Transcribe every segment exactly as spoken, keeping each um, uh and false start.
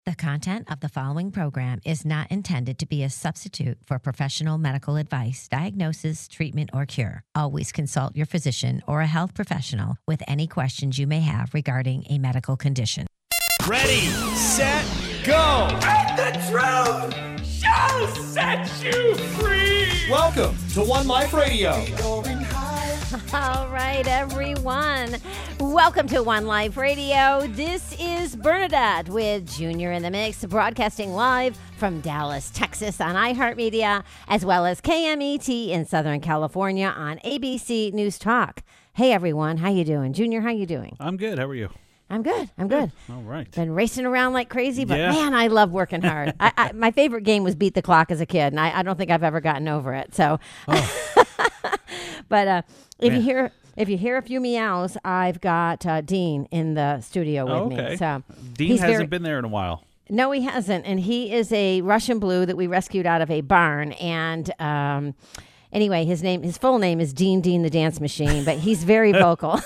The content of the following program is not intended to be a substitute for professional medical advice, diagnosis, treatment, or cure. Always consult your physician or a health professional with any questions you may have regarding a medical condition. Ready, set, go! And the truth shall set you free! Welcome to One Life Radio. All right, everyone. Welcome to One Life Radio. This is Bernadette with Junior in the Mix, broadcasting live from Dallas, Texas on iHeartMedia, as well as K M E T in Southern California on A B C News Talk. Hey, everyone. How you doing? Junior, how you doing? I'm good. How are you? I'm good. I'm good. All right. Been racing around like crazy, but Yeah. man, I love working hard. I, I, my favorite game was Beat the Clock as a kid, and I, I don't think I've ever gotten over it. So, Oh. but uh, if Yeah. you hear if you hear a few meows, I've got uh, Dean in the studio with Oh, me. okay. So Dean he's hasn't very- been there in a while. No, he hasn't, and he is a Russian blue that we rescued out of a barn. And um, anyway, his name, his full name is Dean Dean the Dance Machine, but he's very vocal.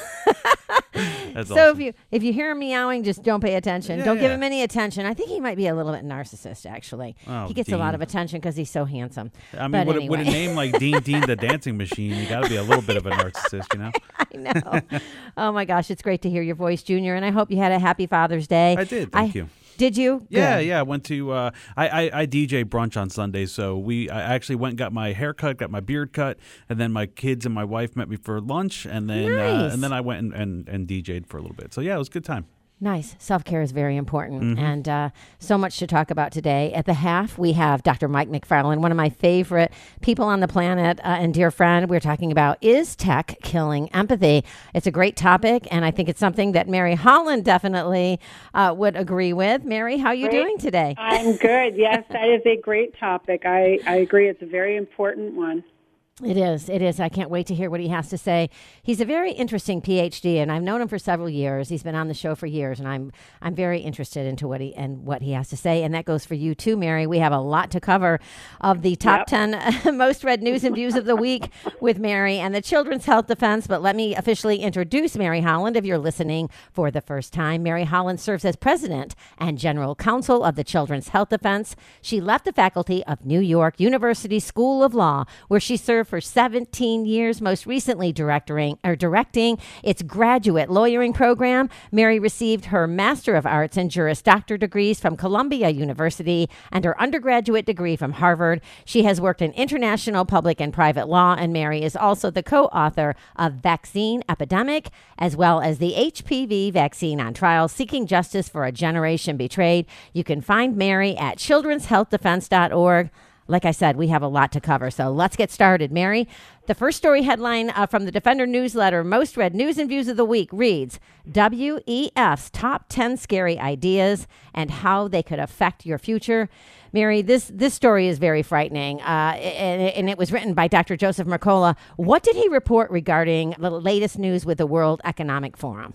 That's So awesome. if you if you hear him meowing, just don't pay attention. Yeah, don't give yeah. him any attention. I think he might be a little bit narcissist, actually. Oh, he gets a lot Dean. of attention because he's so handsome. I mean, But with, a- anyway. with a name like Dean Dean the Dancing Machine, you got to be a little bit of a narcissist, you know? I know. Oh my gosh, it's great to hear your voice, Junior, and I hope you had a happy Father's Day. I did. Thank you. Did you? Yeah, Good. yeah. I went to uh, I, I I D J brunch on Sundays, so we I actually went and got my hair cut, got my beard cut, and then my kids and my wife met me for lunch, and then uh, Nice. and then I went and, and, and D J'd for a little bit. So yeah, it was a good time. Nice. Self-care is very important. Mm-hmm. And uh, so much to talk about today. At the half, we have Doctor Mike McFarland, one of my favorite people on the planet uh, and dear friend. We're talking about, is tech killing empathy? It's a great topic, and I think it's something that Mary Holland definitely uh, would agree with. Mary, how are you Great. doing today? I'm good. Yes, that is a great topic. I, I agree. It's a very important one. It is. It is. I can't wait to hear what he has to say. He's a very interesting P H D, and I've known him for several years. He's been on the show for years, and I'm I'm very interested into what he and what he has to say. And that goes for you too, Mary. We have a lot to cover of the top Yep. ten most read news and views of the week with Mary and the Children's Health Defense. But let me officially introduce Mary Holland if you're listening for the first time. Mary Holland serves as president and general counsel of the Children's Health Defense. She left the faculty of New York University School of Law, where she served for seventeen years, most recently directing, or directing its graduate lawyering program. Mary received her Master of Arts in Juris Doctor degrees from Columbia University and her undergraduate degree from Harvard. She has worked in international public and private law, and Mary is also the co-author of Vaccine Epidemic, as well as the H P V vaccine on trial, Seeking Justice for a Generation Betrayed. You can find Mary at children's health defense dot org. Like I said, we have a lot to cover, so let's get started. Mary, the first story headline uh, from the Defender newsletter, most read news and views of the week, reads, W E F's top ten scary ideas and how they could affect your future. Mary, this, this story is very frightening, uh, and, and it was written by Doctor Joseph Mercola. What did he report regarding the latest news with the World Economic Forum?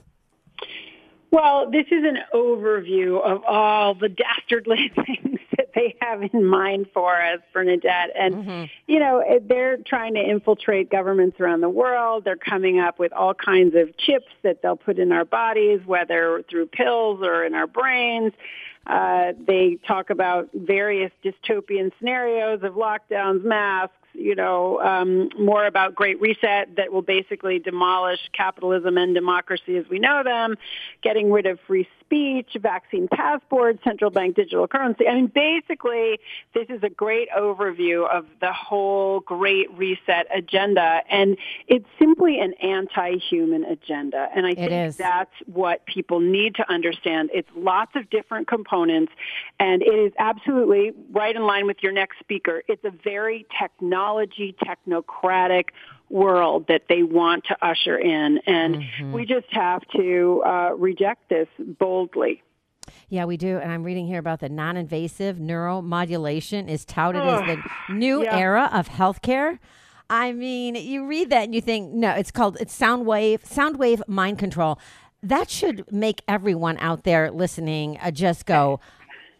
Well, this is an overview of all the dastardly things that they have in mind for us, Bernadette. And, Mm-hmm. you know, they're trying to infiltrate governments around the world. They're coming up with all kinds of chips that they'll put in our bodies, whether through pills or in our brains. Uh, they talk about various dystopian scenarios of lockdowns, masks, you know, um, more about Great Reset that will basically demolish capitalism and democracy as we know them, getting rid of free speech, vaccine passports, central bank digital currency. I mean, basically, this is a great overview of the whole Great Reset agenda, and it's simply an anti-human agenda. And I think is. that's what people need to understand. It's lots of different components, and it is absolutely right in line with your next speaker. It's a very technology, technocratic world that they want to usher in, and Mm-hmm. we just have to uh, reject this boldly. Yeah, we do. And I'm reading here about the non-invasive neuromodulation is touted as Ugh, the new yeah. era of healthcare. I mean, you read that and you think, no, it's called, it's sound wave, sound wave mind control. That should make everyone out there listening uh, just go,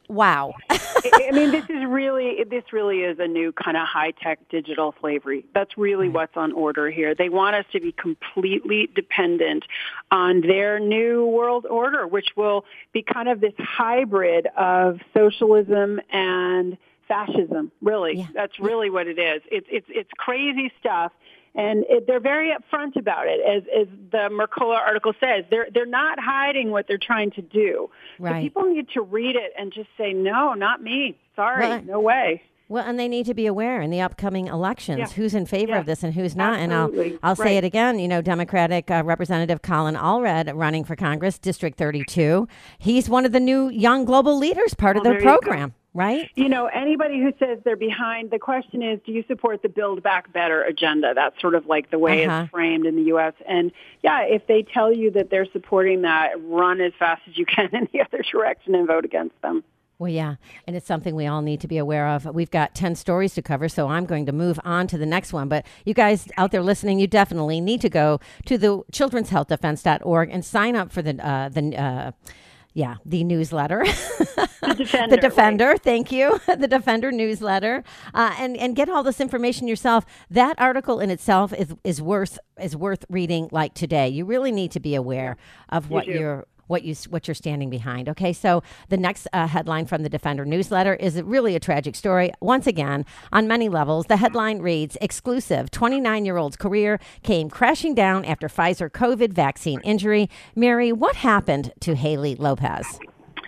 Wow. I I mean, this is really, this really is a new kind of high-tech digital slavery. That's really what's on order here. They want us to be completely dependent on their new world order, which will be kind of this hybrid of socialism and fascism, really. Yeah. That's really what it is. It's, it's, it's crazy stuff. And it, they're very upfront about it, as, as the Mercola article says. They're they're not hiding what they're trying to do. Right. So people need to read it and just say, no, not me. Sorry, Well, no way. Well, and they need to be aware in the upcoming elections Yeah. who's in favor Yeah. of this and who's not. Absolutely. And I'll I'll say Right. it again. You know, Democratic uh, Representative Colin Allred running for Congress, District thirty-two. He's one of the new young global leaders, part of Well, the there you go. program, right? You know, anybody who says they're behind, the question is, do you support the Build Back Better agenda? That's sort of like the way Uh-huh. it's framed in the U S. And yeah, if they tell you that they're supporting that, run as fast as you can in the other direction and vote against them. Well, yeah, and it's something we all need to be aware of. We've got ten stories to cover, so I'm going to move on to the next one. But you guys out there listening, you definitely need to go to the children's health defense dot org and sign up for the, uh, the uh, yeah, the newsletter. The Defender. The Defender, thank you. The Defender newsletter, uh, and and get all this information yourself. That article in itself is is worth is worth reading. Like today, you really need to be aware of what do. you're what you what you're standing behind. Okay, so the next uh, headline from the Defender newsletter is really a tragic story. Once again, on many levels, the headline reads: "Exclusive: twenty-nine-year-old's career came crashing down after Pfizer COVID vaccine injury." Mary, what happened to Haley Lopez?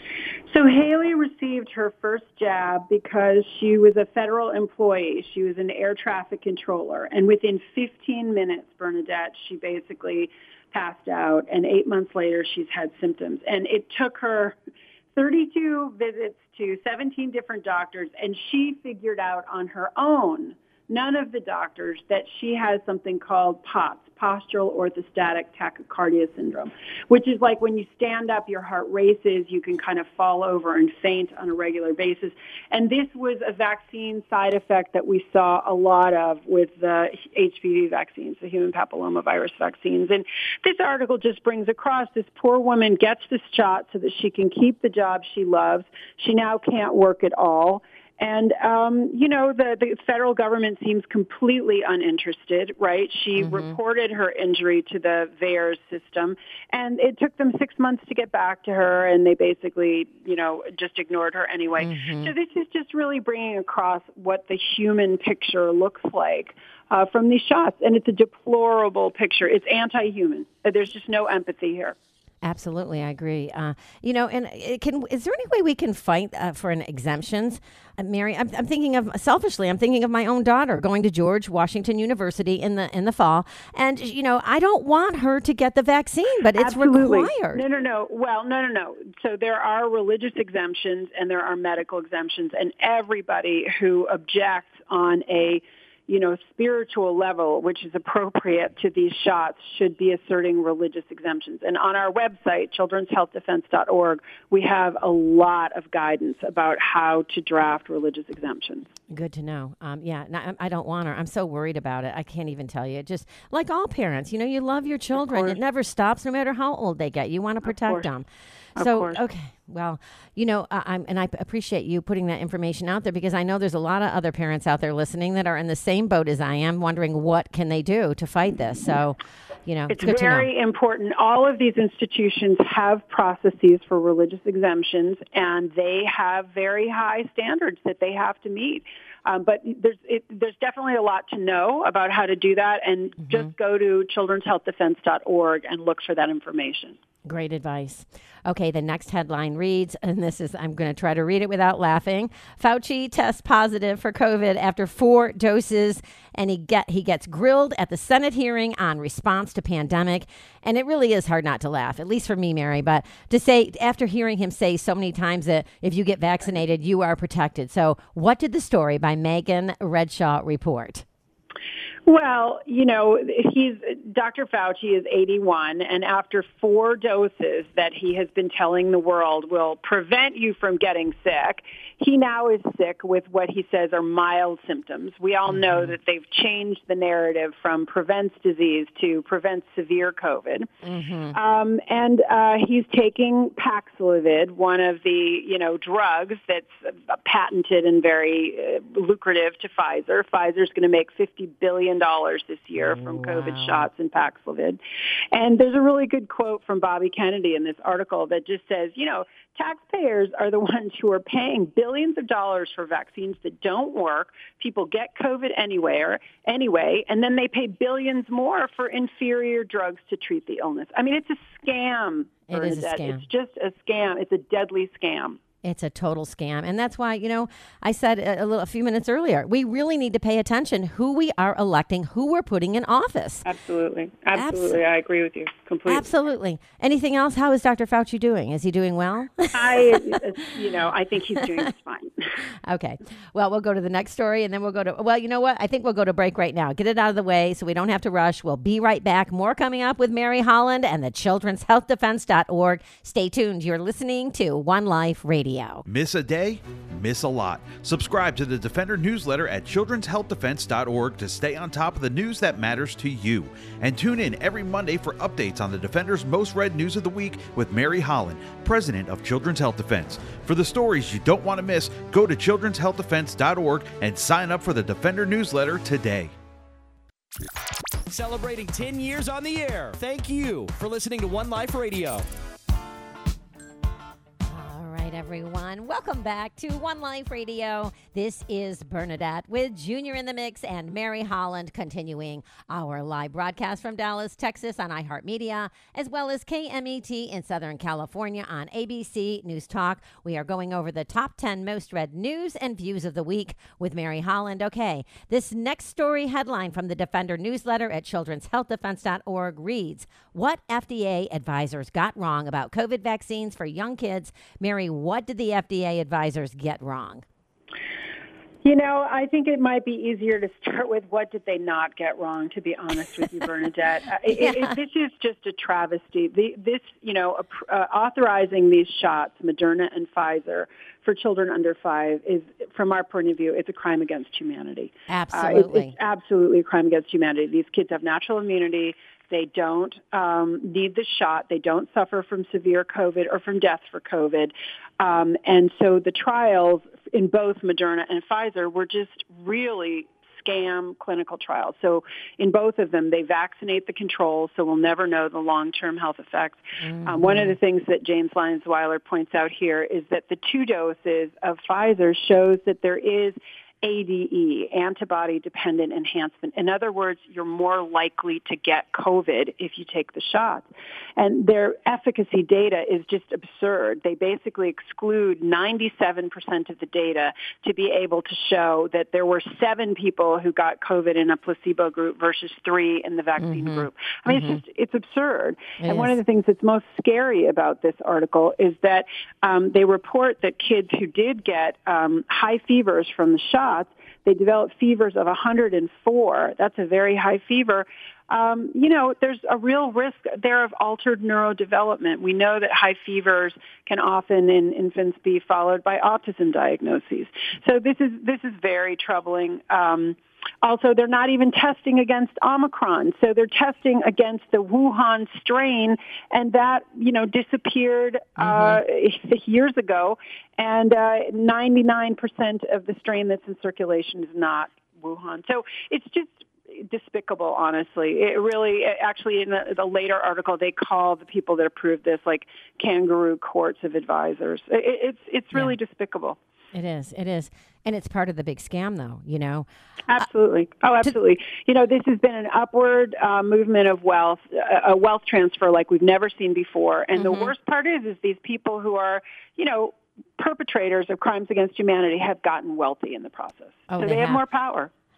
So Haley received her first jab because she was a federal employee. She was an air traffic controller. And within fifteen minutes, Bernadette, she basically passed out. And eight months later, she's had symptoms. And it took her thirty-two visits to seventeen different doctors. And she figured out on her own, none of the doctors, that she has something called POTS, postural orthostatic tachycardia syndrome, which is like when you stand up, your heart races, you can kind of fall over and faint on a regular basis. And this was a vaccine side effect that we saw a lot of with the H P V vaccines, the human papillomavirus vaccines. And this article just brings across this poor woman gets this shot so that she can keep the job she loves. She now can't work at all. And, um, you know, the, the federal government seems completely uninterested, right? She Mm-hmm. reported her injury to the V A E R S system, and it took them six months to get back to her, and they basically, you know, just ignored her anyway. Mm-hmm. So this is just really bringing across what the human picture looks like uh, from these shots, and it's a deplorable picture. It's anti-human. There's just no empathy here. Absolutely, I agree. Uh, you know, and it can is there any way we can fight uh, for an exemptions? Uh, Mary, I'm, I'm thinking of selfishly. I'm thinking of my own daughter going to George Washington University in the in the fall, and you know, I don't want her to get the vaccine, but it's Absolutely. required. No, no, no. Well, no, no, no. So there are religious exemptions and there are medical exemptions, and everybody who objects on a you know, spiritual level, which is appropriate to these shots, should be asserting religious exemptions. And on our website, children's health defense dot org, we have a lot of guidance about how to draft religious exemptions. Good to know. Um, yeah, no, I I don't want her. I'm so worried about it. I can't even tell you. It just like all parents, you know, you love your children. It never stops, no matter how old they get. You want to protect course. them. Of So, course. okay. Well, you know, uh, I'm, and I p- appreciate you putting that information out there because I know there's a lot of other parents out there listening that are in the same boat as I am, wondering what can they do to fight this. So, you know, It's good very to know. important. All of these institutions have processes for religious exemptions, and they have very high standards that they have to meet. Um, but there's it, there's definitely a lot to know about how to do that, and Mm-hmm. just go to children's health defense dot org and look for that information. Great advice. Okay, the next headline reads, and this is, I'm going to try to read it without laughing. Fauci tests positive for COVID after four doses, and he get he gets grilled at the Senate hearing on response to pandemic. And it really is hard not to laugh, at least for me, Mary. But to say, after hearing him say so many times that if you get vaccinated, you are protected. So what did the story by Megan Redshaw report? Well, you know, he's Doctor Fauci is eighty-one, and after four doses that he has been telling the world will prevent you from getting sick, he now is sick with what he says are mild symptoms. We all know that they've changed the narrative from prevents disease to prevents severe COVID. Mm-hmm. Um, and uh, he's taking Paxlovid, one of the, you know, drugs that's patented and very uh, lucrative to Pfizer. Pfizer's going to make fifty billion dollars this year from wow. COVID shots in Paxlovid. And there's a really good quote from Bobby Kennedy in this article that just says, you know, taxpayers are the ones who are paying billions of dollars for vaccines that don't work. People get COVID anywhere, anyway, and then they pay billions more for inferior drugs to treat the illness. I mean, it's a scam. It is a Bernadette. scam. It's just a scam. It's a deadly scam. It's a total scam. And that's why, you know, I said a, a little a few minutes earlier, we really need to pay attention who we are electing, who we're putting in office. Absolutely. Absolutely. Abs- I agree with you completely. Absolutely. Anything else? How is Doctor Fauci doing? Is he doing well? I, you know, I think he's doing just fine. Okay. Well, we'll go to the next story and then we'll go to, well, you know what? I think we'll go to break right now. Get it out of the way so we don't have to rush. We'll be right back. More coming up with Mary Holland and the children's health defense dot org. Stay tuned. You're listening to One Life Radio. Miss a day? Miss a lot. Subscribe to the Defender newsletter at children's health defense dot org to stay on top of the news that matters to you. And tune in every Monday for updates on the Defender's most read news of the week with Mary Holland, president of Children's Health Defense. For the stories you don't want to miss, go to children's health defense dot org and sign up for the Defender newsletter today. Celebrating ten years on the air. Thank you for listening to One Life Radio. Everyone, welcome back to One Life Radio. This is Bernadette with Junior in the Mix and Mary Holland, continuing our live broadcast from Dallas, Texas on iHeartMedia, as well as K M E T in Southern California on A B C News Talk. We are going over the top ten most read news and views of the week with Mary Holland. Okay, this next story headline from the Defender newsletter at children's health defense dot org reads, what F D A advisors got wrong about COVID vaccines for young kids. Mary, what did the F D A advisors get wrong? You know, I think it might be easier to start with what did they not get wrong, to be honest with you, Bernadette. uh, yeah. it, it, this is just a travesty. The, this, you know, uh, authorizing these shots, Moderna and Pfizer, for children under five is, from our point of view, it's a crime against humanity. Absolutely. Uh, it, it's absolutely a crime against humanity. These kids have natural immunity. They don't um, need the shot. They don't suffer from severe COVID or from death for COVID. Um, and so the trials in both Moderna and Pfizer were just really scam clinical trials. So in both of them, they vaccinate the controls, so we'll never know the long-term health effects. Mm-hmm. Um, one of the things that James Lyons-Weiler points out here is that the two doses of Pfizer shows that there is A D E, antibody-dependent enhancement. In other words, you're more likely to get COVID if you take the shots. And their efficacy data is just absurd. They basically exclude ninety-seven percent of the data to be able to show that there were seven people who got COVID in a placebo group versus three in the vaccine mm-hmm. group. I mean, mm-hmm. it's just, it's absurd. It and is. one of the things that's most scary about this article is that um, they report that kids who did get um, high fevers from the shots, they developed fevers of one hundred four. That's a very high fever. Um, you know, there's a real risk there of altered neurodevelopment. We know that high fevers can often in infants be followed by autism diagnoses. So this is this is very troubling. Um, Also, they're not even testing against Omicron. So they're testing against the Wuhan strain, and that, you know, disappeared uh, mm-hmm. years ago. And uh, ninety-nine percent of the strain that's in circulation is not Wuhan. So it's just despicable, honestly. It really, actually, in the, the later article, they call the people that approved this like kangaroo courts of advisors. It, it's it's really yeah. despicable. It is. It is. And it's part of the big scam, though, you know. Absolutely. Oh, absolutely. You know, this has been an upward uh, movement of wealth, a wealth transfer like we've never seen before. And mm-hmm. the worst part is, is these people who are, you know, perpetrators of crimes against humanity have gotten wealthy in the process. Oh, so they, they have, have more power.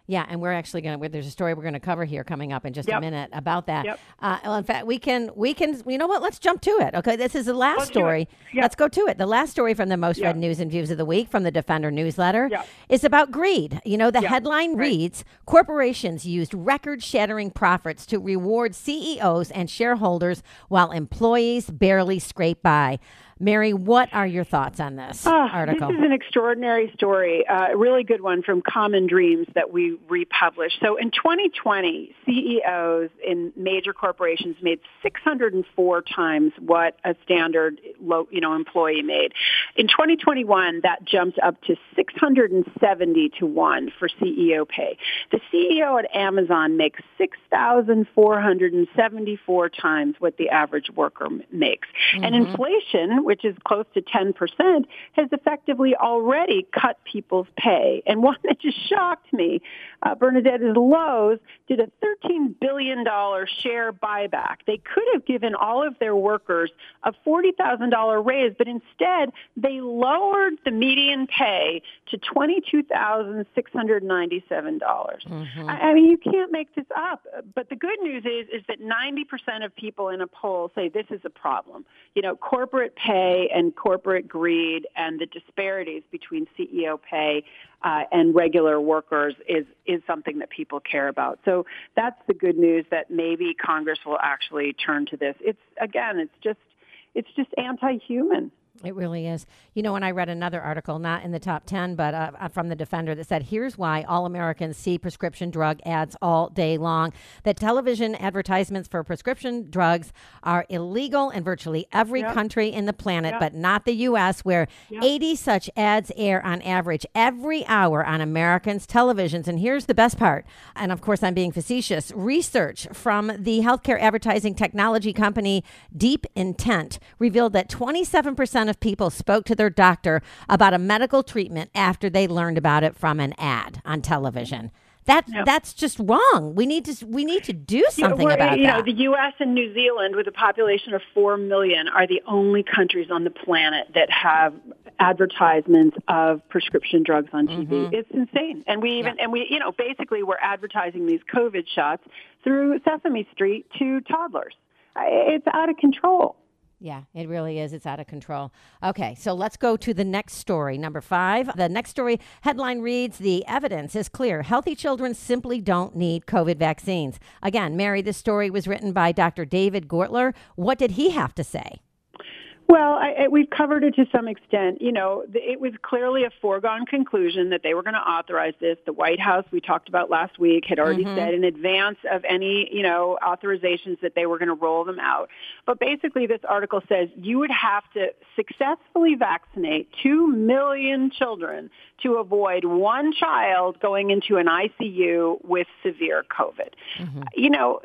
Yeah, and we're actually going to, there's a story we're going to cover here coming up in just Yep. a minute about that. Yep. Uh, well, in fact, we can, we can, you know what, let's jump to it. Okay, this is the last Let's do story. it. Yep. Let's go to it. The last story from the most Yep. read news and views of the week from the Defender newsletter Yep. is about greed. You know, the Yep. headline Right. reads, corporations used record-shattering profits to reward C E Os and shareholders while employees barely scrape by. Mary, what are your thoughts on this Ah, article? This is an extraordinary story, uh, a really good one from Common Dreams that we republished. So in twenty twenty, C E Os in major corporations made six hundred four times what a standard low, you know, employee made. In twenty twenty-one, that jumped up to six hundred seventy to one for C E O pay. The C E O at Amazon makes six thousand four hundred seventy-four times what the average worker m- makes. Mm-hmm. And inflation, which is close to ten percent, has effectively already cut people's pay. And one that just shocked me, uh, Bernadette, is Lowe's did a thirteen billion dollars share buyback. They could have given all of their workers a forty thousand dollars raise, but instead they lowered the median pay to twenty-two thousand six hundred ninety-seven dollars. Mm-hmm. I, I mean, you can't make this up. But the good news is, is that ninety percent of people in a poll say this is a problem. You know, corporate pay and corporate greed and the disparities between C E O pay uh, and regular workers is is something that people care about. So that's the good news, that maybe Congress will actually turn to this. It's again, it's just it's just anti-human. It really is. You know, when I read another article, not in the top ten, but uh, from the Defender, that said, here's why all Americans see prescription drug ads all day long. That television advertisements for prescription drugs are illegal in virtually every Yep. country in the planet, Yep. but not the U S, where Yep. eighty such ads air on average every hour on Americans' televisions. And here's the best part. And of course, I'm being facetious. Research from the healthcare advertising technology company Deep Intent revealed that twenty-seven percent of people spoke to their doctor about a medical treatment after they learned about it from an ad on television. That Yep. that's just wrong. We need to we need to do something we're- about you that. know, the U S and New Zealand, with a population of four million, are the only countries on the planet that have advertisements of prescription drugs on T V. Mm-hmm. It's insane. And we even, and we, you know, basically we're advertising these COVID shots through Sesame Street to toddlers. I- It's out of control. Yeah, it really is. It's out of control. Okay, so let's go to the next story, number five. The next story headline reads, the evidence is clear. Healthy children simply don't need COVID vaccines. Again, Mary, this story was written by Doctor David Gortler. What did he have to say? Well, I, I, we've covered it to some extent. You know, the, it was clearly a foregone conclusion that they were going to authorize this. The White House, we talked about last week, had already Mm-hmm. said in advance of any, you know, authorizations that they were going to roll them out. But basically, this article says you would have to successfully vaccinate two million children to avoid one child going into an I C U with severe COVID. Mm-hmm. You know,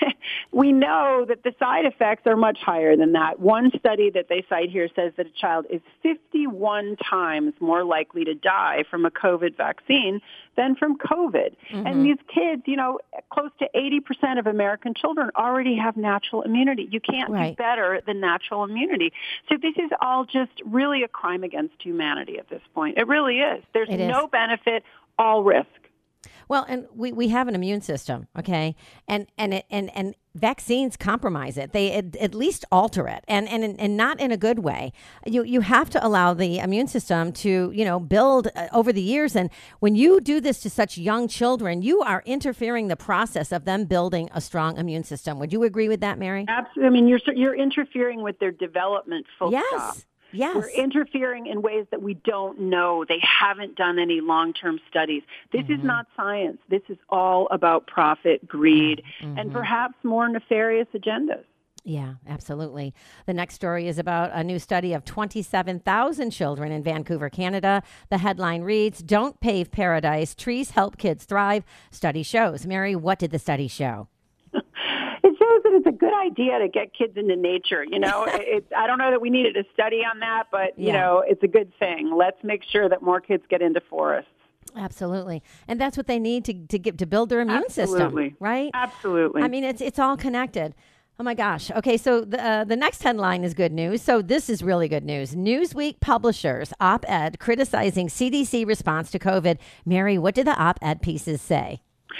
we know that the side effects are much higher than that. One study that they cite here says that a child is fifty-one times more likely to die from a COVID vaccine than from COVID. Mm-hmm. And these kids, you know, close to eighty percent of American children already have natural immunity. You can't Right. do better than natural immunity. So this is all just really a crime against humanity at this point. It really is. There's It is. no benefit, all risk. Well, and we, we have an immune system, okay, and and it, and and vaccines compromise it. They at, at least alter it, and and and not in a good way. You you have to allow the immune system to you know build uh, over the years. And when you do this to such young children, you are interfering the process of them building a strong immune system. Would you agree with that, Mary? Absolutely. I mean, you're you're interfering with their development. Full Yes. stop. Yes. We're interfering in ways that we don't know. They haven't done any long-term studies. This Mm-hmm. is not science. This is all about profit, greed, Mm-hmm. and perhaps more nefarious agendas. Yeah, absolutely. The next story is about a new study of twenty-seven thousand children in Vancouver, Canada. The headline reads, Don't Pave Paradise, Trees Help Kids Thrive. Study shows. Mary, what did the study show? It shows that it's a good idea to get kids into nature. You know, it's, I don't know that we needed a study on that, but, you Yeah. know, it's a good thing. Let's make sure that more kids get into forests. Absolutely. And that's what they need to, to get to build their immune Absolutely. system, right? Absolutely. I mean, it's it's all connected. Oh my gosh. Okay, so the uh, the next headline is good news. So this is really good news. Newsweek publishers op-ed criticizing C D C response to COVID. Mary, what did the op-ed pieces say?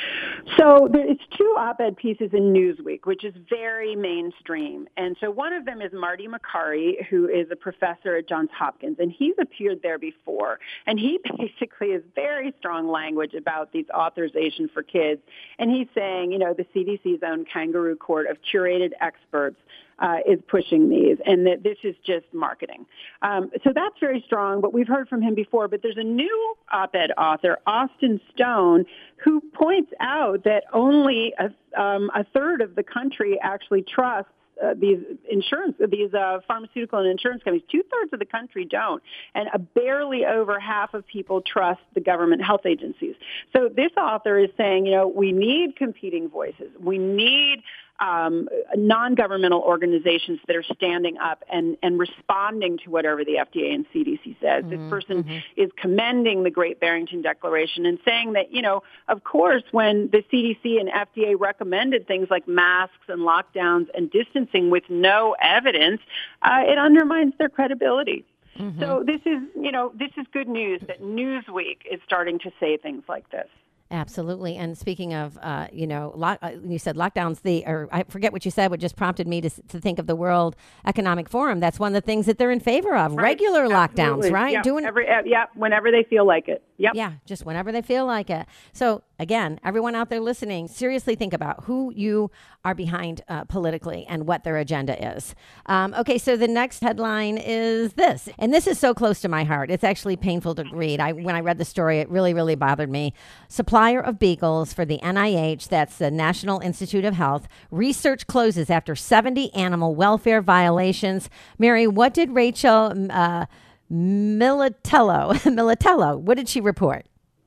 So there, it's two op-ed pieces in Newsweek, which is very mainstream. And so one of them is Marty Makary, who is a professor at Johns Hopkins, and he's appeared there before. And he basically has very strong language about these authorization for kids. And he's saying, you know, the C D C's own kangaroo court of curated experts Uh, is pushing these, and that this is just marketing. Um, so that's very strong, but we've heard from him before. But there's a new op-ed author, Austin Stone, who points out that only a, um, a third of the country actually trusts Uh, these insurance, these uh, pharmaceutical and insurance companies. Two-thirds of the country don't, and a barely over half of people trust the government health agencies. So this author is saying, you know, we need competing voices. We need um, non-governmental organizations that are standing up and, and responding to whatever the F D A and C D C says. Mm-hmm. This person mm-hmm. is commending the Great Barrington Declaration and saying that, you know, of course, when the C D C and F D A recommended things like masks and lockdowns and distancing with no evidence, uh, it undermines their credibility. Mm-hmm. So this is, you know, this is good news that Newsweek is starting to say things like this. Absolutely. And speaking of, uh, you know, lock, uh, you said lockdowns, the, or I forget what you said, what just prompted me to, to think of the World Economic Forum. That's one of the things that they're in favor of. Right. Regular Absolutely. lockdowns, right? Yep. Doing Every, uh, yeah, whenever they feel like it. Yep. Yeah, just whenever they feel like it. So again, everyone out there listening, seriously think about who you are behind uh, politically and what their agenda is. Um, okay, so the next headline is this, and this is so close to my heart. It's actually painful to read. I, when I read the story, it really, really bothered me. Supplier of beagles for the N I H, that's the National Institute of Health, research closes after seventy animal welfare violations. Mary, what did Rachel uh, Militello, Militello, what did she report?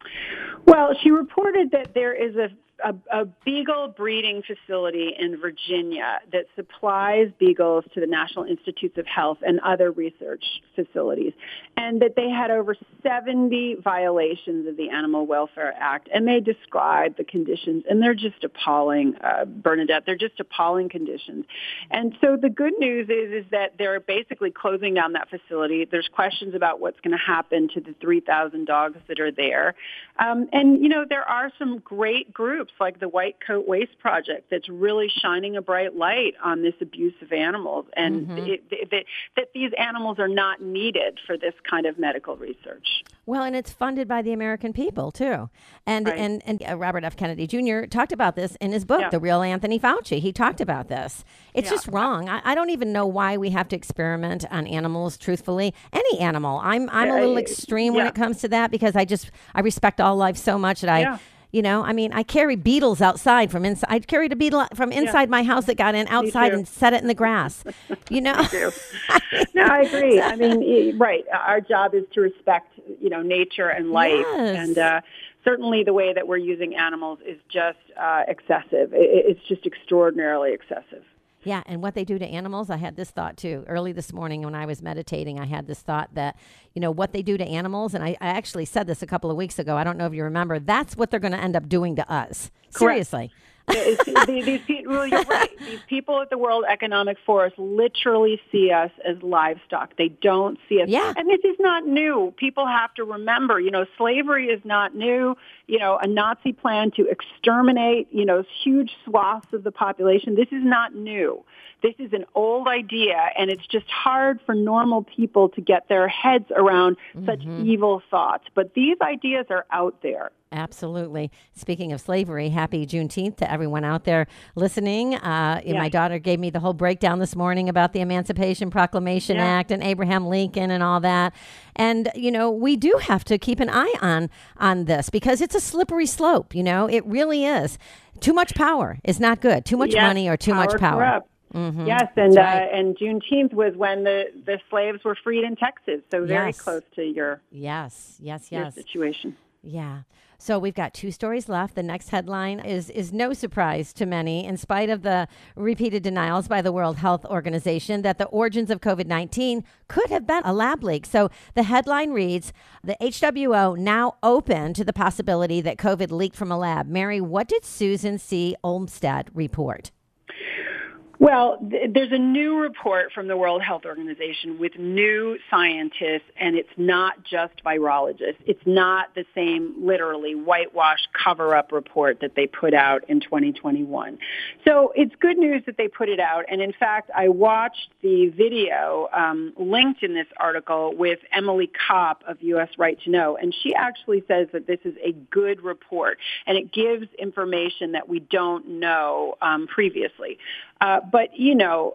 Well, she reported that there is a, a, a beagle breeding facility in Virginia that supplies beagles to the National Institutes of Health and other research facilities, and that they had over seventy violations of the Animal Welfare Act, and they describe the conditions, and they're just appalling, uh, Bernadette. They're just appalling conditions. And so the good news is, is that they're basically closing down that facility. There's questions about what's going to happen to the three thousand dogs that are there. Um, and, you know, there are some great groups like the White Coat Waste Project that's really shining a bright light on this abuse of animals, and mm-hmm. it, it, that, that these animals are not needed for this kind of medical research. Well, and it's funded by the American people, too. And right. and, and uh, Robert F. Kennedy Junior talked about this in his book, yeah. The Real Anthony Fauci. He talked about this. It's yeah. just wrong. I, I don't even know why we have to experiment on animals, truthfully. Any animal. I'm I'm a little extreme yeah. when it comes to that because I just, I respect all life so much that I... Yeah. You know, I mean, I carry beetles outside from inside. I carried a beetle from inside yeah. my house that got in outside and set it in the grass. You know? No, I agree. I mean, right. Our job is to respect, you know, nature and life. Yes. And uh, certainly the way that we're using animals is just uh, excessive. It, it's just extraordinarily excessive. Yeah, and what they do to animals, I had this thought too. Early this morning when I was meditating, I had this thought that, you know, what they do to animals, and I, I actually said this a couple of weeks ago, I don't know if you remember, that's what they're going to end up doing to us. Correct. Seriously. these, these, these, well, you're right. These people at the World Economic Forum literally see us as livestock. They don't see us. Yeah. And this is not new. People have to remember, you know, slavery is not new. You know, a Nazi plan to exterminate, you know, huge swaths of the population. This is not new. This is an old idea, and it's just hard for normal people to get their heads around mm-hmm. such evil thoughts. But these ideas are out there. Absolutely. Speaking of slavery, happy Juneteenth to everyone out there listening. Uh, yeah. My daughter gave me the whole breakdown this morning about the Emancipation Proclamation yeah. Act and Abraham Lincoln and all that. And, you know, we do have to keep an eye on on this because it's a slippery slope. You know, it really is. Too much power is not good. Too much yes, money or too power much power. Corrupt. Mm-hmm. Yes, and right. uh, and Juneteenth was when the, the slaves were freed in Texas, so very yes. close to your yes, yes, yes your situation. Yeah. So we've got two stories left. The next headline is is no surprise to many, in spite of the repeated denials by the World Health Organization that the origins of COVID nineteen could have been a lab leak. So the headline reads, the H W O now open to the possibility that COVID leaked from a lab. Mary, what did Susan C. Olmstead report? Well, th- there's a new report from the World Health Organization with new scientists, and it's not just virologists. It's not the same, literally, whitewash cover-up report that they put out in twenty twenty-one. So it's good news that they put it out, and in fact, I watched the video um, linked in this article with Emily Kopp of U S Right to Know, and she actually says that this is a good report, and it gives information that we don't know um, previously. Uh, but, you know,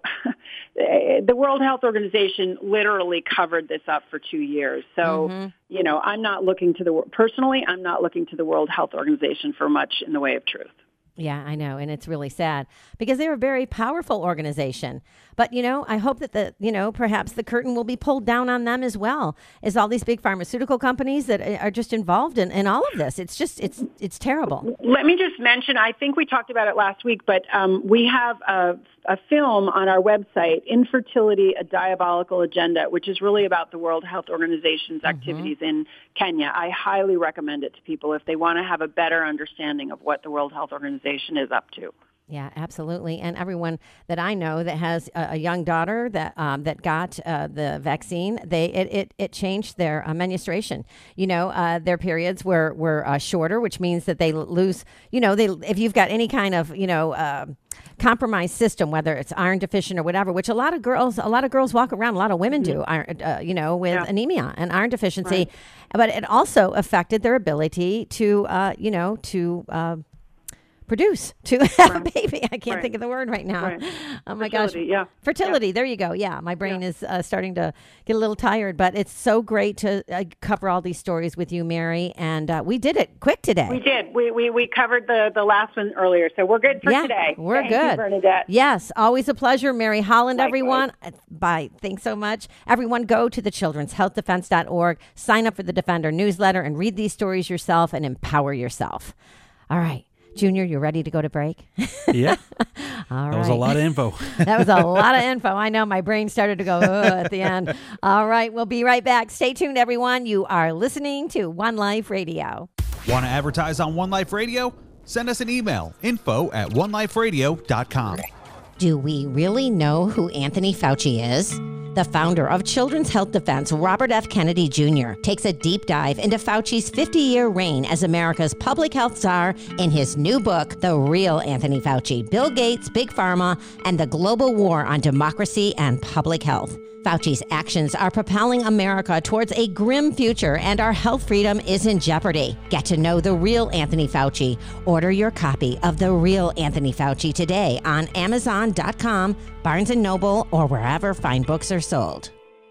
the World Health Organization literally covered this up for two years. So, mm-hmm. you know, I'm not looking to the, personally, I'm not looking to the World Health Organization for much in the way of truth. Yeah, I know. And it's really sad because they're a very powerful organization. But, you know, I hope that the, you know, perhaps the curtain will be pulled down on them as well as all these big pharmaceutical companies that are just involved in, in all of this. It's just, it's, it's terrible. Let me just mention, I think we talked about it last week, but um, we have a, a film on our website, Infertility, A Diabolical Agenda, which is really about the World Health Organization's activities mm-hmm. in Kenya. I highly recommend it to people if they want to have a better understanding of what the World Health Organization is up to. Yeah, absolutely. And everyone that I know that has a, a young daughter that um, that got uh, the vaccine, they it it, it changed their uh, menstruation. You know, uh, their periods were were uh, shorter, which means that they lose. You know, they if you've got any kind of you know. Uh, compromised system, whether it's iron deficient or whatever, which a lot of girls, a lot of girls walk around, a lot of women do, iron, uh, you know, with yeah. anemia and iron deficiency. Right. But it also affected their ability to, uh, you know, to uh, produce, to have right. a baby. I can't right. think of the word right now. Right. Oh my Fertility, gosh. Yeah. Fertility. Yeah. There you go. Yeah. My brain yeah. is uh, starting to get a little tired, but it's so great to uh, cover all these stories with you, Mary. And uh, we did it quick today. We did. We we, we covered the, the last one earlier. So we're good for yeah, today. We're Thank good. You, Bernadette. Yes. Always a pleasure. Mary Holland, Likewise. everyone. Bye. Thanks so much. Everyone go to the children's health defense dot org, sign up for the Defender newsletter and read these stories yourself and empower yourself. All right. Junior, you ready to go to break? Yeah. All that right. was a lot of info. That was a lot of info. I know my brain started to go at the end. All right. We'll be right back. Stay tuned, everyone. You are listening to One Life Radio. Want to advertise on One Life Radio? Send us an email, info at one life radio dot com. Do we really know who Anthony Fauci is? The founder of Children's Health Defense, Robert F. Kennedy Junior, takes a deep dive into Fauci's fifty-year reign as America's public health czar in his new book, The Real Anthony Fauci, Bill Gates, Big Pharma, and the Global War on Democracy and Public Health. Fauci's actions are propelling America towards a grim future, and our health freedom is in jeopardy. Get to know the real Anthony Fauci. Order your copy of The Real Anthony Fauci today on amazon dot com, Barnes and Noble, or wherever fine books are sold.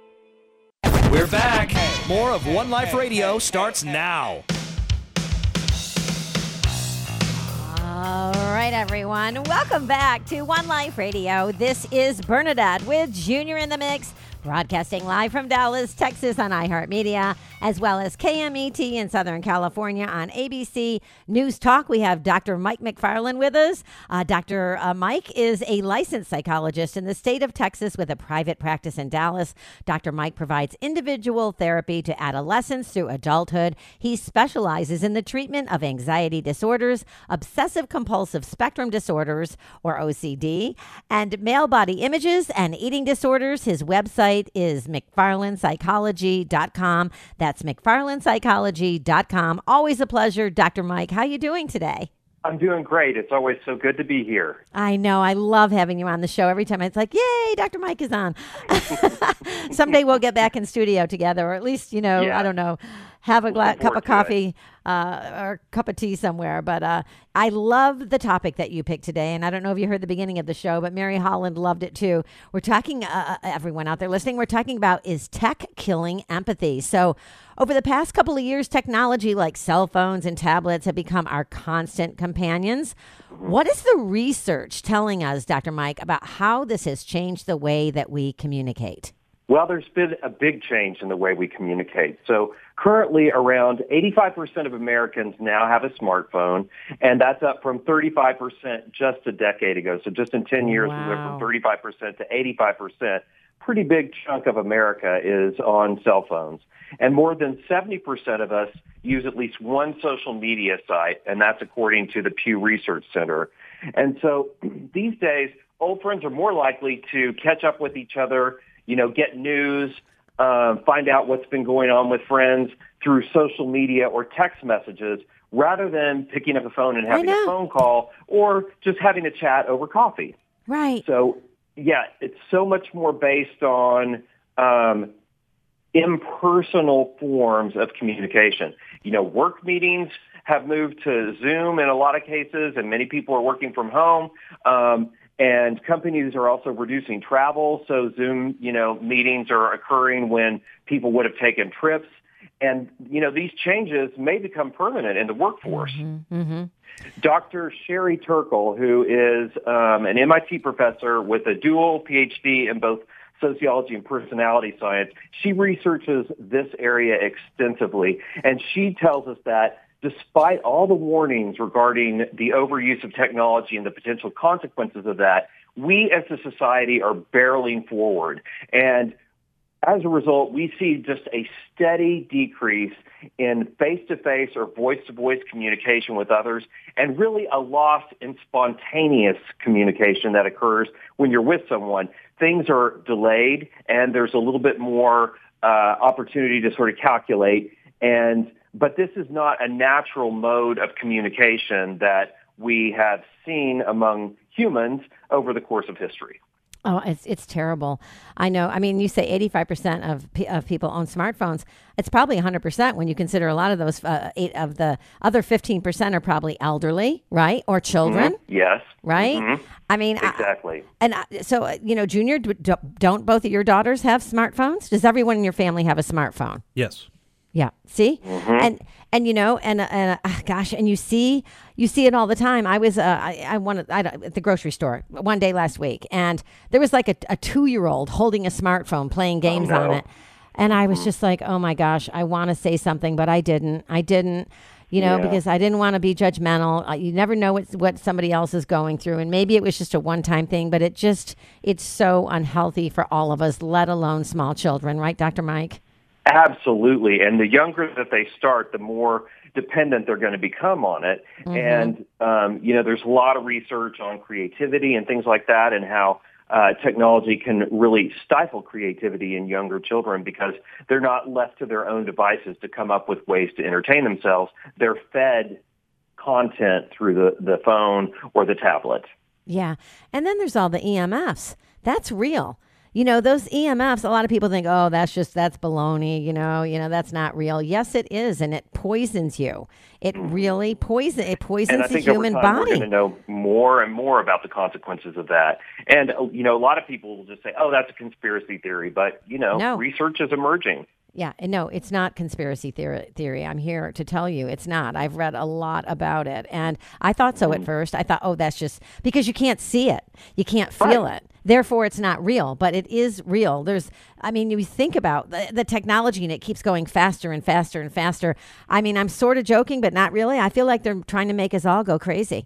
We're back. More of One Life Radio starts now. All right, everyone. Welcome back to One Life Radio. This is Bernadette with Junior in the Mix, broadcasting live from Dallas, Texas on iHeartMedia, as well as K M E T in Southern California on A B C News Talk. We have Doctor Mike McFarland with us. Uh, Doctor Uh, Mike is a licensed psychologist in the state of Texas with a private practice in Dallas. Doctor Mike provides individual therapy to adolescents through adulthood. He specializes in the treatment of anxiety disorders, obsessive compulsive spectrum disorders, or O C D, and male body images and eating disorders. His website is mcfarland psychology dot com. That's mcfarland psychology dot com. Always a pleasure. Doctor Mike, how are you doing today? I'm doing great. It's always so good to be here. I know. I love having you on the show. Every time it's like, yay, Doctor Mike is on. Someday we'll get back in studio together, or at least, you know, yeah. I don't know, have a gla- cup of coffee uh, or a cup of tea somewhere. But uh, I love the topic that you picked today. And I don't know if you heard the beginning of the show, but Mary Holland loved it too. We're talking, uh, everyone out there listening, we're talking about, is tech killing empathy? So over the past couple of years, technology like cell phones and tablets have become our constant companions. What is the research telling us, Doctor Mike, about how this has changed the way that we communicate? Well, there's been a big change in the way we communicate. So currently around eighty-five percent of Americans now have a smartphone, and that's up from thirty-five percent just a decade ago. So just in ten years, wow. we went from thirty-five percent to eighty-five percent. Pretty big chunk of America is on cell phones. And more than seventy percent of us use at least one social media site, and that's according to the Pew Research Center. And so these days, old friends are more likely to catch up with each other, you know, get news, uh, find out what's been going on with friends through social media or text messages rather than picking up the phone and having a phone call or just having a chat over coffee. Right. So, yeah, it's so much more based on um, impersonal forms of communication. You know, work meetings have moved to Zoom in a lot of cases, and many people are working from home. Um, and companies are also reducing travel, so Zoom, you know, meetings are occurring when people would have taken trips. And, you know, these changes may become permanent in the workforce. Mm-hmm, mm-hmm. Doctor Sherry Turkle, who is um, an M I T professor with a dual P H D in both sociology and personality science, she researches this area extensively. And she tells us that despite all the warnings regarding the overuse of technology and the potential consequences of that, we as a society are barreling forward. And as a result, we see just a steady decrease in face-to-face or voice-to-voice communication with others, and really a loss in spontaneous communication that occurs when you're with someone. Things are delayed, and there's a little bit more uh, opportunity to sort of calculate. And but this is not a natural mode of communication that we have seen among humans over the course of history. Oh, it's it's terrible. I know. I mean, you say eighty-five percent of of people own smartphones. It's probably one hundred percent when you consider a lot of those, uh, eight of the other fifteen percent are probably elderly, right? Or children. Mm-hmm. Yes. Right? Mm-hmm. I mean. Exactly. I, and I, so, uh, you know, Junior, do, don't both of your daughters have smartphones? Does everyone in your family have a smartphone? Yes. Yeah. See, mm-hmm. and and you know, and and uh, gosh, and you see, you see it all the time. I was, uh, I, I wanted I, at the grocery store one day last week, and there was like a, a two year old holding a smartphone playing games oh, no. on it, and I was just like, oh my gosh, I want to say something, but I didn't. I didn't. You know, yeah. because I didn't want to be judgmental. Uh, you never know what what somebody else is going through, and maybe it was just a one time thing, but it just it's so unhealthy for all of us, let alone small children, right, Doctor Mike? Absolutely. And the younger that they start, the more dependent they're going to become on it. Mm-hmm. And, um, you know, there's a lot of research on creativity and things like that and how uh, technology can really stifle creativity in younger children because they're not left to their own devices to come up with ways to entertain themselves. They're fed content through the, the phone or the tablet. Yeah. And then there's all the E M Fs. That's real. You know, those E M Fs, a lot of people think, oh, that's just, that's baloney, you know, you know, that's not real. Yes, it is. And it poisons you. It really poison, it poisons and I the think human over time, body. We're going to know more and more about the consequences of that. And, you know, a lot of people will just say, oh, that's a conspiracy theory. But, you know, no. research is emerging. Yeah, and no, it's not conspiracy theory. theory. I'm here to tell you it's not. I've read a lot about it. And I thought so at first. I thought, oh, that's just because you can't see it. You can't feel right. it. Therefore, it's not real, but it is real. There's, I mean, you think about the, the technology and it keeps going faster and faster and faster. I mean, I'm sort of joking, but not really. I feel like they're trying to make us all go crazy.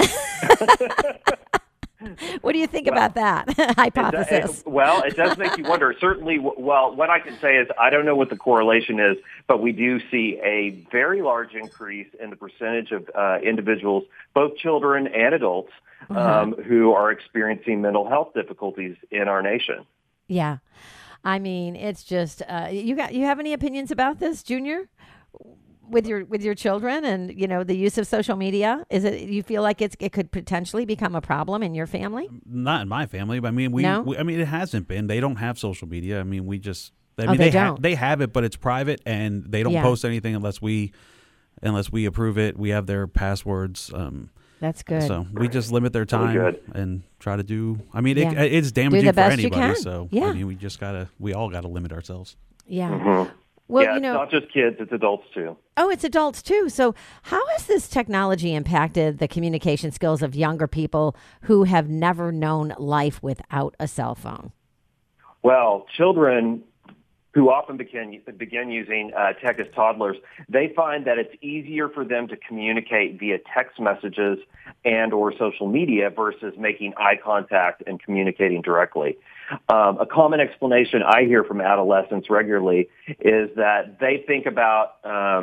What do you think well, about that hypothesis? It does, it, well, it does make you wonder. Certainly, well, what I can say is I don't know what the correlation is, but we do see a very large increase in the percentage of uh, individuals, both children and adults, um, uh-huh. who are experiencing mental health difficulties in our nation. Yeah. I mean, it's just, uh, you got, you have any opinions about this, Junior? With your with your children and, you know, the use of social media? Is it, you feel like it's it could potentially become a problem in your family? Not in my family, but I mean, we, no? we I mean, it hasn't been. They don't have social media. I mean, we just, I oh, mean, they, they, don't. Ha- they have it, but it's private and they don't yeah. post anything unless we, unless we approve it. We have their passwords. Um, That's good. So we just limit their time really and try to do, I mean, yeah. it, it's damaging for anybody. So, yeah. I mean, we just gotta, we all gotta limit ourselves. Yeah. Mm-hmm. Well, yeah, you know, it's not just kids, it's adults too. Oh, it's adults too. So how has this technology impacted the communication skills of younger people who have never known life without a cell phone? Well, children who often begin, begin using uh, tech as toddlers, they find that it's easier for them to communicate via text messages and or social media versus making eye contact and communicating directly. Um, a common explanation I hear from adolescents regularly is that they think about um,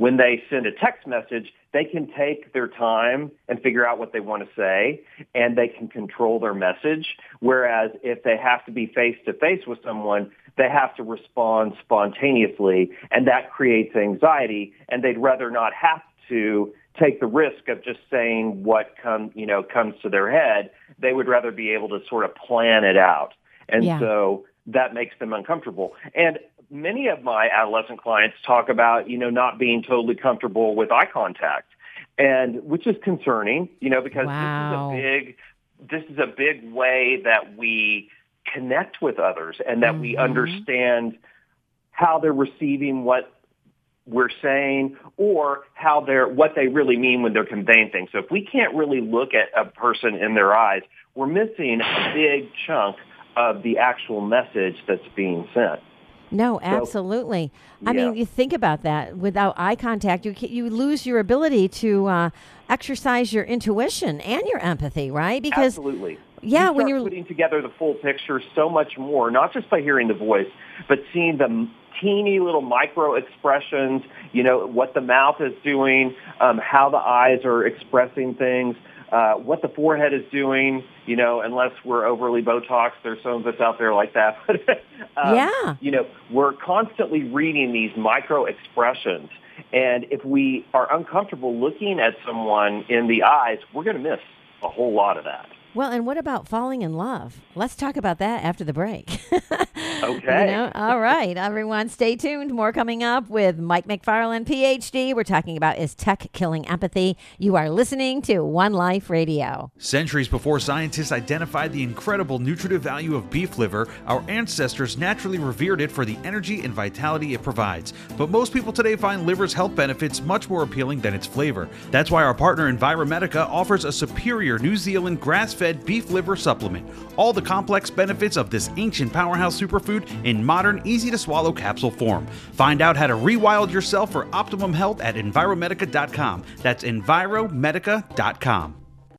when they send a text message, they can take their time and figure out what they want to say, and they can control their message. Whereas if they have to be face-to-face with someone, they have to respond spontaneously, and that creates anxiety, and they'd rather not have to take the risk of just saying what come, you know, comes to their head. They would rather be able to sort of plan it out. And Yeah. so that makes them uncomfortable. And many of my adolescent clients talk about, you know, not being totally comfortable with eye contact, and which is concerning, you know, because Wow. this is a big, this is a big way that we connect with others, and that we Mhm. understand how they're receiving what we're saying, or how they're, what they really mean when they're conveying things. So if we can't really look at a person in their eyes, we're missing a big chunk of the actual message that's being sent. No, So, absolutely. I yeah. mean, you think about that. Without eye contact, you ca- you lose your ability to uh, exercise your intuition and your empathy, right? Because Absolutely. yeah, you when start you're putting together the full picture so much more, not just by hearing the voice, but seeing the m- teeny little micro expressions, you know, what the mouth is doing, um, how the eyes are expressing things, uh, what the forehead is doing, you know, unless we're overly Botox. There's some of us out there like that. But, um, Yeah. you know, we're constantly reading these micro expressions. And if we are uncomfortable looking at someone in the eyes, we're going to miss a whole lot of that. Well, and what about falling in love? Let's talk about that after the break. Okay. You know? All right, everyone, stay tuned. More coming up with Mike McFarland, P H D. We're talking about Is Tech Killing Empathy? You are listening to One Life Radio. Centuries before scientists identified the incredible nutritive value of beef liver, our ancestors naturally revered it for the energy and vitality it provides. But most people today find liver's health benefits much more appealing than its flavor. That's why our partner Enviromedica offers a superior New Zealand grass-fed beef liver supplement. All the complex benefits of this ancient powerhouse superfood in modern, easy-to-swallow capsule form. Find out how to rewild yourself for optimum health at Enviromedica dot com. That's Enviromedica dot com.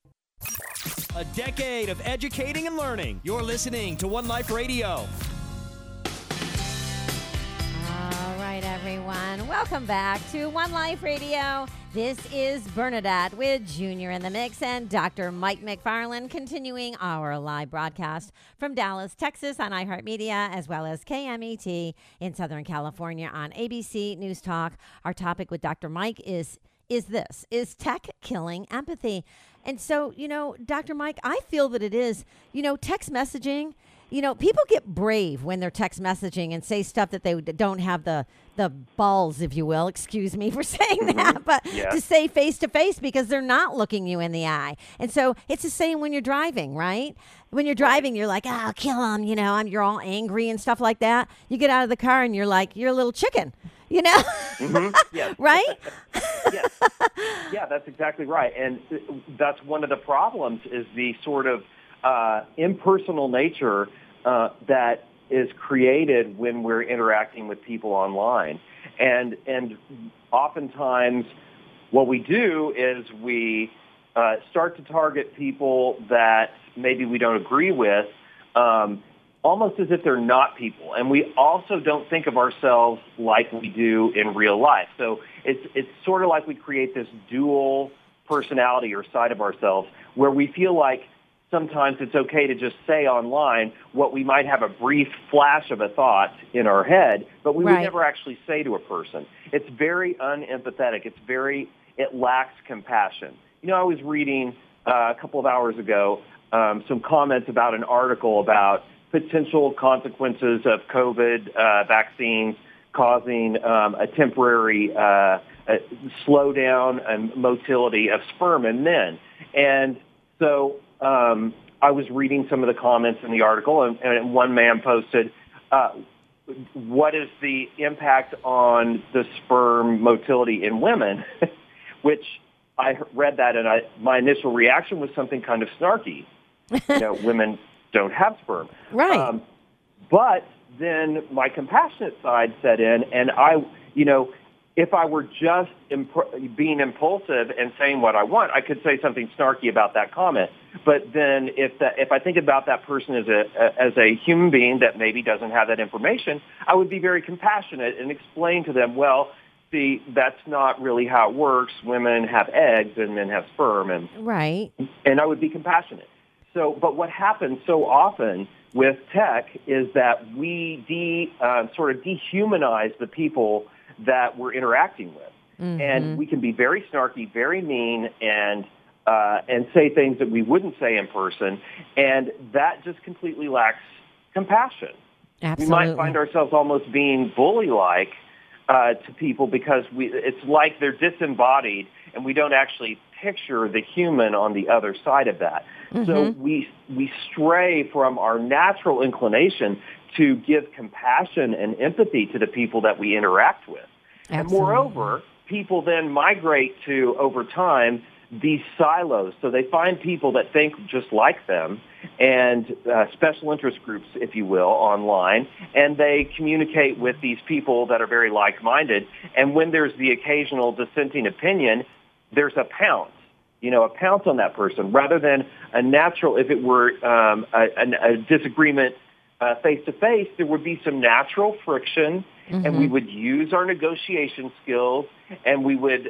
A decade of educating and learning. You're listening to One Life Radio. All right, everyone. Welcome back to One Life Radio. This is Bernadette with Junior in the Mix and Doctor Mike McFarland, continuing our live broadcast from Dallas, Texas on iHeartMedia, as well as K M E T in Southern California on A B C News Talk. Our topic with Doctor Mike is, is this, is tech killing empathy? And so, you know, Doctor Mike, I feel that it is, you know, text messaging. You know, people get brave when they're text messaging and say stuff that they don't have the the balls, if you will, excuse me for saying that, but Yeah. to say face to face because they're not looking you in the eye. And so it's the same when you're driving, right? When you're driving, you're like, "Ah, I'll kill them," you know, I'm, you're all angry and stuff like that. You get out of the car and you're like, you're a little chicken, you know? Mhm. Yes. Right? Yes. Yeah, that's exactly right. And that's one of the problems is the sort of uh, impersonal nature uh, that is created when we're interacting with people online. And and oftentimes what we do is we uh, start to target people that maybe we don't agree with, um, almost as if they're not people. And we also don't think of ourselves like we do in real life. So it's it's sort of like we create this dual personality or side of ourselves where we feel like sometimes it's okay to just say online what we might have a brief flash of a thought in our head, but we Right. would never actually say to a person. It's very unempathetic. It's very, it lacks compassion. You know, I was reading uh, a couple of hours ago um, some comments about an article about potential consequences of COVID uh, vaccines causing um, a temporary uh, a slowdown and motility of sperm in men. And so um, I was reading some of the comments in the article, and, and one man posted, uh, what is the impact on the sperm motility in women? Which I read that, and I, my initial reaction was something kind of snarky. You know, women don't have sperm. Right. Um, but then my compassionate side set in, and I, you know, if I were just imp- being impulsive and saying what I want, I could say something snarky about that comment. But then if that, if I think about that person as a, as a human being that maybe doesn't have that information, I would be very compassionate and explain to them, well, see, that's not really how it works. Women have eggs and men have sperm, and Right. and I would be compassionate. So, but what happens so often with tech is that we de uh, sort of dehumanize the people that we're interacting with, Mm-hmm. and we can be very snarky, very mean, and uh, and say things that we wouldn't say in person, and that just completely lacks compassion. Absolutely. We might find ourselves almost being bully-like uh, to people because we, it's like they're disembodied and we don't actually picture the human on the other side of that. Mm-hmm. So we we stray from our natural inclination to give compassion and empathy to the people that we interact with. Absolutely. And moreover, people then migrate to, over time, these silos. So they find people that think just like them and uh, special interest groups, if you will, online, and they communicate with these people that are very like-minded. And when there's the occasional dissenting opinion, there's a pounce, you know, a pounce on that person rather than a natural, if it were um, a, a, a disagreement uh, face-to-face, there would be some natural friction, mm-hmm. and we would use our negotiation skills, and we would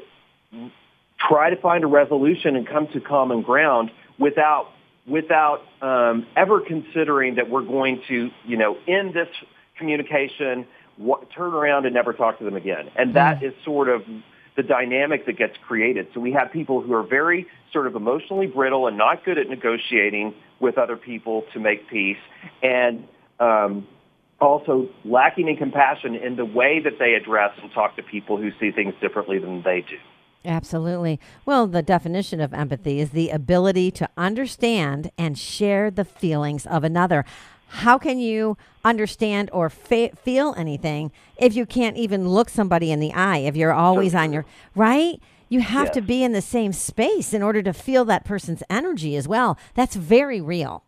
try to find a resolution and come to common ground without without um, ever considering that we're going to, you know, end this communication, w- turn around and never talk to them again. And that mm. is sort of the dynamic that gets created. So we have people who are very sort of emotionally brittle and not good at negotiating with other people to make peace, and um, also lacking in compassion in the way that they address and talk to people who see things differently than they do. Absolutely. Well, the definition of empathy is the ability to understand and share the feelings of another. How can you understand or fe- feel anything if you can't even look somebody in the eye, if you're always on your, right? You have Yeah. to be in the same space in order to feel that person's energy as well. That's very real.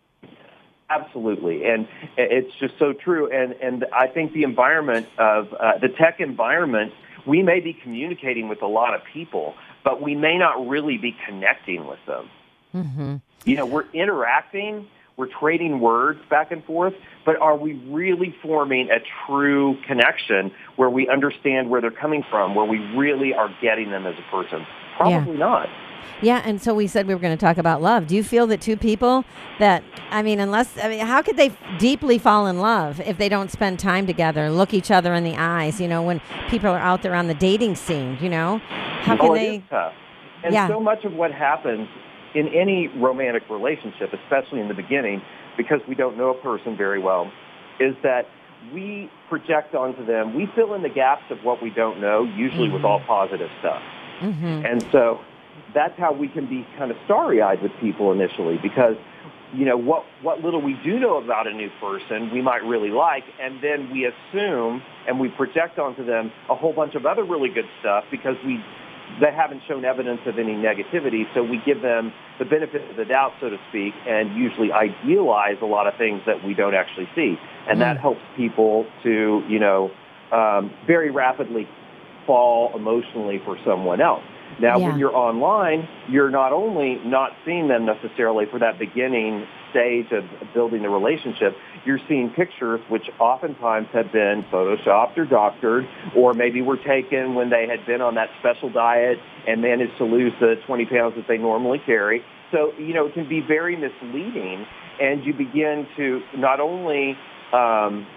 Absolutely, and it's just so true. And and I think the environment of uh, the tech environment, we may be communicating with a lot of people, but we may not really be connecting with them. Mm-hmm. You know, we're interacting, we're trading words back and forth, but are we really forming a true connection where we understand where they're coming from, where we really are getting them as a person? Probably Yeah. not. Yeah, and so we said we were going to talk about love. Do you feel that two people that, I mean, unless, I mean, how could they deeply fall in love if they don't spend time together, look each other in the eyes, you know, when people are out there on the dating scene, you know? How can oh, they? it is tough. And Yeah. so much of what happens in any romantic relationship, especially in the beginning, because we don't know a person very well, is that we project onto them, we fill in the gaps of what we don't know, usually Mm-hmm. with all positive stuff. Mm-hmm. And so that's how we can be kind of starry-eyed with people initially, because, you know, what, what little we do know about a new person we might really like, and then we assume and we project onto them a whole bunch of other really good stuff because we they haven't shown evidence of any negativity, so we give them the benefit of the doubt, so to speak, and usually idealize a lot of things that we don't actually see. And that helps people to, you know, um, very rapidly fall emotionally for someone else. Now, Yeah. when you're online, you're not only not seeing them necessarily for that beginning stage of building the relationship, you're seeing pictures which oftentimes have been photoshopped or doctored, or maybe were taken when they had been on that special diet and managed to lose the twenty pounds that they normally carry. So, you know, it can be very misleading, and you begin to not only um,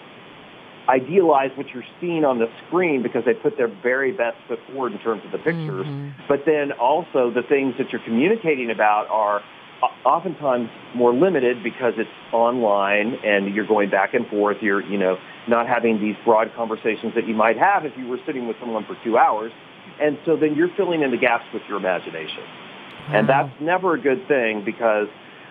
idealize what you're seeing on the screen because they put their very best foot forward in terms of the pictures, Mm-hmm. but then also the things that you're communicating about are oftentimes more limited because it's online and you're going back and forth. You're, you know, not having these broad conversations that you might have if you were sitting with someone for two hours. And so then you're filling in the gaps with your imagination. Wow. And that's never a good thing because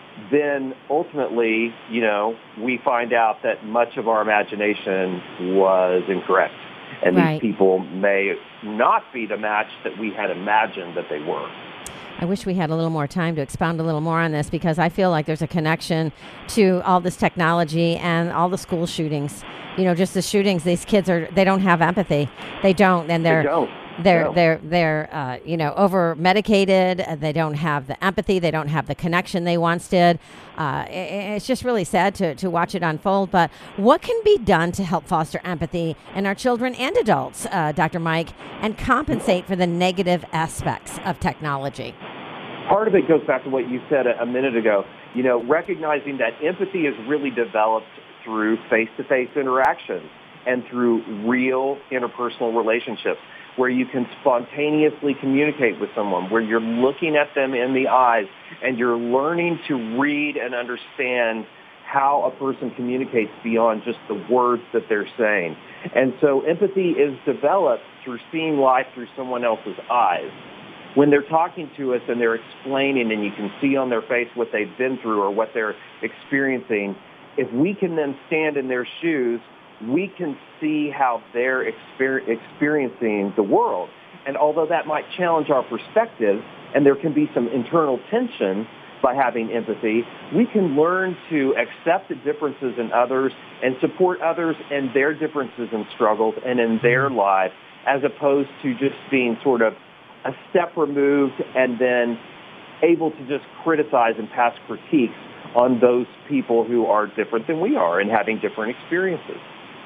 then ultimately, you know, we find out that much of our imagination was incorrect. And Right. these people may not be the match that we had imagined that they were. I wish we had a little more time to expound a little more on this because I feel like there's a connection to all this technology and all the school shootings. You know, just the shootings, these kids are, they don't have empathy. They don't. And they're, They don't. They're No. they're they're uh, you know, over medicated. Uh, they don't have the empathy. They don't have the connection they once did. Uh, i- i- it's just really sad to to watch it unfold. But what can be done to help foster empathy in our children and adults, uh, Doctor Mike, and compensate for the negative aspects of technology? Part of it goes back to what you said a, a minute ago. You know, recognizing that empathy is really developed through face-to-face interactions and through real interpersonal relationships where you can spontaneously communicate with someone, where you're looking at them in the eyes and you're learning to read and understand how a person communicates beyond just the words that they're saying. And so empathy is developed through seeing life through someone else's eyes. When they're talking to us and they're explaining and you can see on their face what they've been through or what they're experiencing, if we can then stand in their shoes, we can see how they're exper- experiencing the world. And although that might challenge our perspective and there can be some internal tension by having empathy, we can learn to accept the differences in others and support others in their differences and struggles and in their lives, as opposed to just being sort of a step removed and then able to just criticize and pass critiques on those people who are different than we are and having different experiences.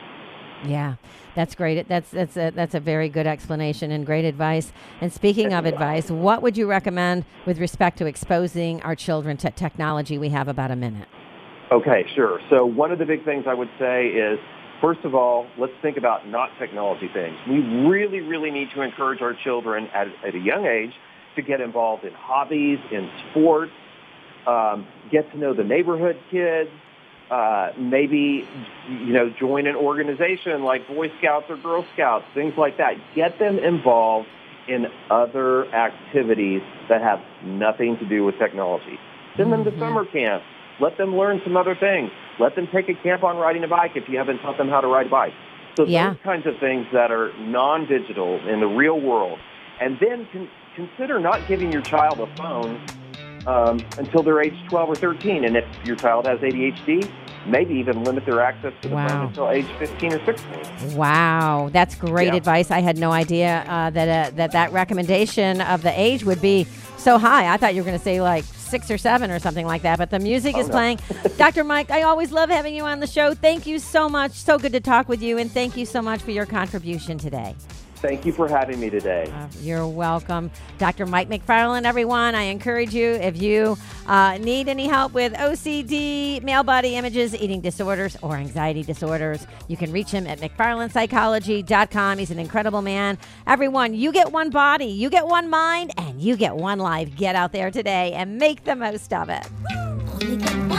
Yeah, that's great. That's that's a, that's a very good explanation and great advice. And speaking of advice, what would you recommend with respect to exposing our children to technology? We have about a minute. Okay, sure. So one of the big things I would say is, first of all, let's think about not technology things. We really, really need to encourage our children at, at a young age to get involved in hobbies, in sports, um, get to know the neighborhood kids, uh, maybe, you know, join an organization like Boy Scouts or Girl Scouts, things like that. Get them involved in other activities that have nothing to do with technology. Send them to summer camps. Let them learn some other things. Let them take a camp on riding a bike if you haven't taught them how to ride a bike. So Yeah. those kinds of things that are non-digital in the real world. And then con- consider not giving your child a phone um, until they're age twelve or thirteen. And if your child has A D H D, maybe even limit their access to the Wow. phone until age fifteen or sixteen. Wow, that's great Yeah. advice. I had no idea uh, that uh, that that recommendation of the age would be so high. I thought you were going to say like six or seven or something like that, but the music Oh, is no. playing. Doctor Mike, I always love having you on the show. Thank you so much. So good to talk with you, and thank you so much for your contribution today. Thank you for having me today. Uh, you're welcome. Doctor Mike McFarland, everyone. I encourage you, if you uh, need any help with O C D, male body images, eating disorders, or anxiety disorders, you can reach him at mcfarland psychology dot com. He's an incredible man. Everyone, you get one body, you get one mind, and you get one life. Get out there today and make the most of it.